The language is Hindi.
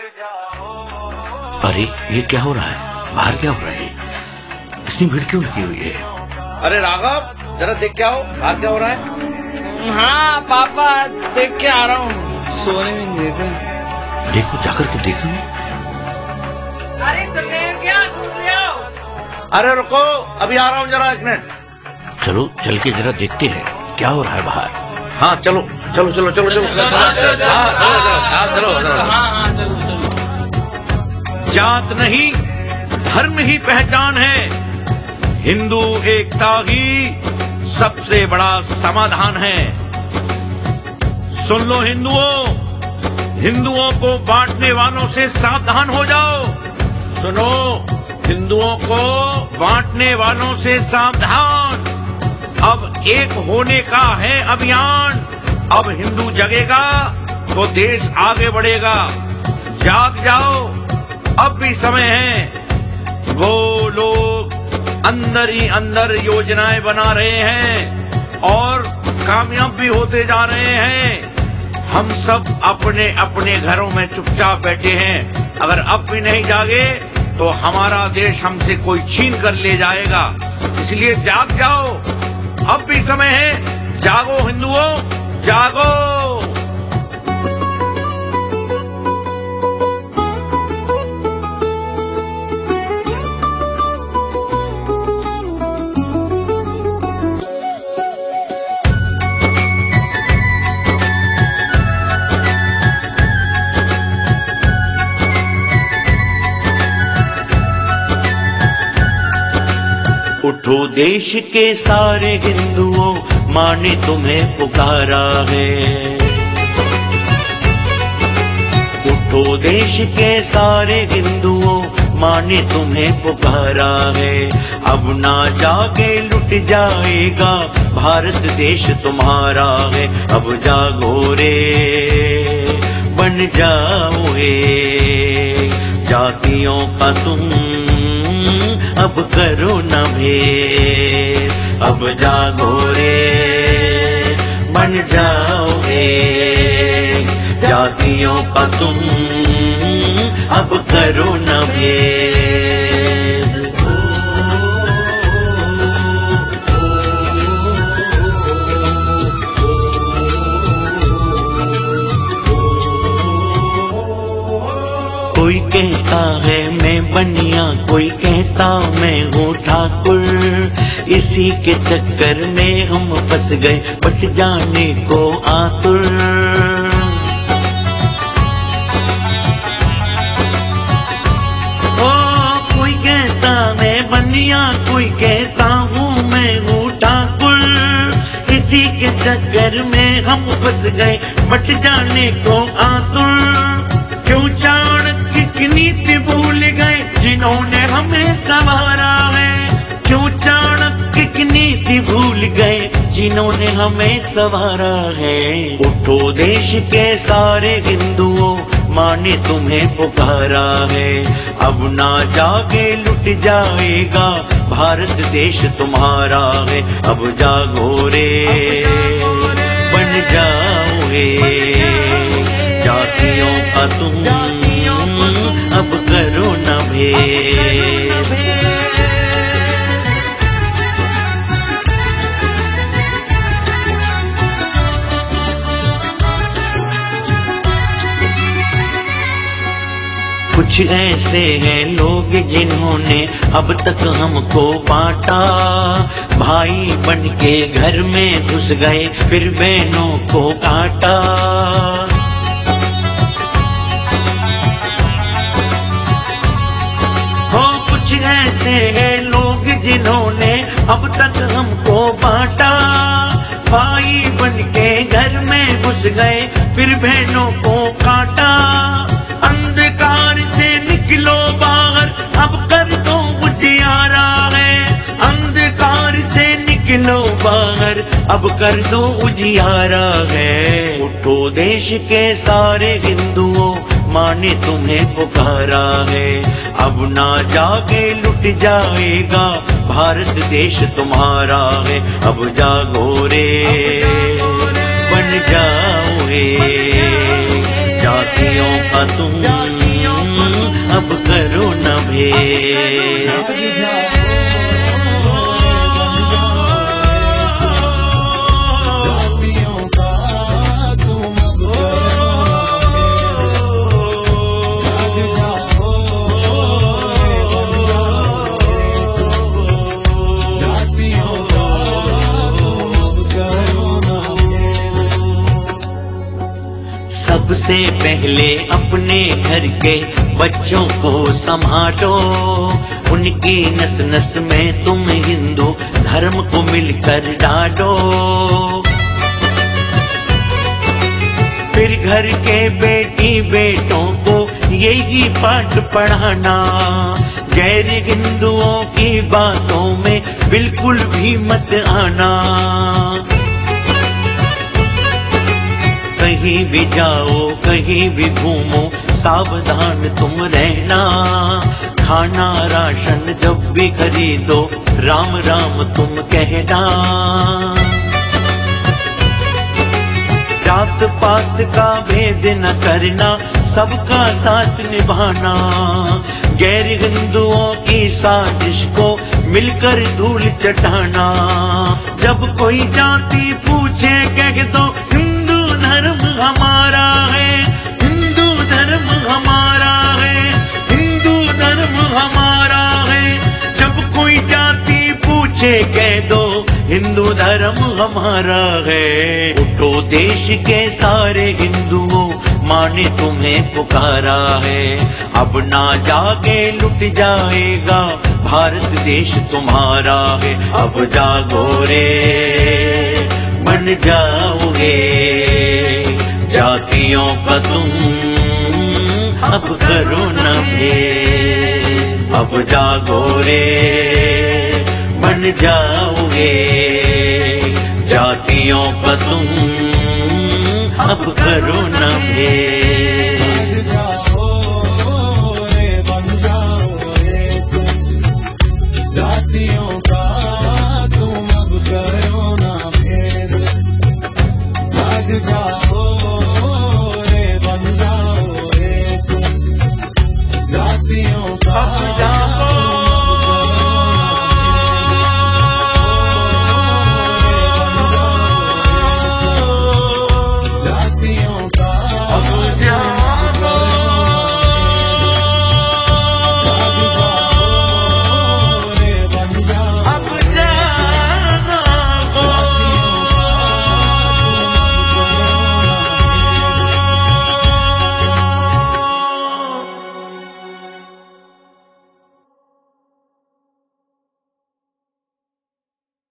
अरे ये क्या हो रहा है? बाहर क्या हो रहा है? इतनी भीड़ क्यों लगी हुई है? अरे राघव, जरा देख के आओ, बाहर क्या हो रहा है? हाँ पापा, देख के आ रहा हूँ। सोने में नहीं देते। देखो, जाकर के देखो। अरे सुनने क्या, दूध ले आओ। अरे रुको, अभी आ रहा हूँ, जरा 1 मिनट। चलो चल के जरा देखते हैं क्या हो रहा है बाहर। हाँ चलो चलो चलो चलो चलो चलो जात नहीं, धर्म ही पहचान है। हिंदू एकता ही सबसे बड़ा समाधान है। सुन लो हिंदुओं, हिंदुओं को बांटने वालों से सावधान हो जाओ। सुनो, हिंदुओं को बांटने वालों से सावधान। अब एक होने का है अभियान। अब हिंदू जगेगा तो देश आगे बढ़ेगा। जाग जाओ, अब भी समय है। वो लोग अंदर ही अंदर योजनाएं बना रहे हैं और कामयाब भी होते जा रहे हैं। हम सब अपने अपने घरों में चुपचाप बैठे हैं। अगर अब भी नहीं जागे तो हमारा देश हमसे कोई छीन कर ले जाएगा। इसलिए जाग जाओ, अब भी समय है। जागो हिंदुओं, जागो। उठो देश के सारे हिंदुओं, माँ ने तुम्हें पुकारा है। उठो देश के सारे हिंदुओं, माँ ने तुम्हें पुकारा है। अब ना जागे लुट जाएगा, भारत देश तुम्हारा है। अब जागो रे, बन जाओ रे, जातियों का तुम अब करो न भेद। अब जागो रे, बन जाओ रे, जातियों का तुम अब करो न भेद। कोई कहता है मैं बनिया, कोई कहता मैं हूँ ठाकुर। इसी के चक्कर में हम फंस गए, पट जाने को आतुर। ओ कोई कहता मैं बनिया, कोई कहता हूँ मैं हूँ ठाकुर। इसी के चक्कर में हम फंस गए, पट जाने को आतुर। क्यों चाणक्य की नीति भूल गए, जिन्होंने हमें संवारा है। क्यों चाणक्य की नीति भूल गए, जिन्होंने हमें संवारा है। उठो देश के सारे हिंदुओं, माँ ने तुम्हें पुकारा है। अब ना जागे लुट जाएगा, भारत देश तुम्हारा है। अब जागो रे, बन जाओ रे, जातियों का तुम अब करो न भेद। कुछ ऐसे हैं लोग जिन्होंने अब तक हमको बांटा। भाई बन के घर में घुस गए, फिर बहनों को काटा। ऐसे हैं लोग जिन्होंने अब तक हमको बांटा। भाई बन के घर में घुस गए, फिर बहनों को काटा। अंधकार से निकलो बाहर, अब कर दो उजियारा है। अंधकार से निकलो बाहर, अब कर दो उजियारा है। उठो देश के सारे हिंदुओं, माँ ने तुम्हें पुकारा है। अब ना जागे लुट जाएगा, भारत देश तुम्हारा है। अब जागो रे, बन जाओ रे, जातियों का तुम सबसे पहले अपने घर के बच्चों को संभालो, उनकी नस नस में तुम हिंदू धर्म को मिलकर डालो। फिर घर के बेटी बेटों को यही पाठ पढ़ाना, गैर हिंदुओं की बातों में बिल्कुल भी मत आना। कहीं भी जाओ कहीं भी घूमो सावधान तुम रहना, खाना राशन जब भी खरीदो राम राम तुम कहना। जात पात का भेद न करना, सबका साथ निभाना, गैर हिंदुओं की साजिश को मिलकर धूल चटाना। जब कोई जाति पूछे कह दो हिंदू धर्म हमारा है, हिंदू धर्म हमारा है, हिंदू धर्म हमारा है। जब कोई जाति पूछे कह दो हिंदू धर्म हमारा है। उठो देश के सारे हिंदुओं माँ ने तुम्हें पुकारा है, अब ना जागे लुट जाएगा भारत देश तुम्हारा है। अब जागो रे बन जाओगे जातियों का तुम, अब करो न भेद। अब जागो रे बन जाओगे जातियों का तुम, अब करो न भेद।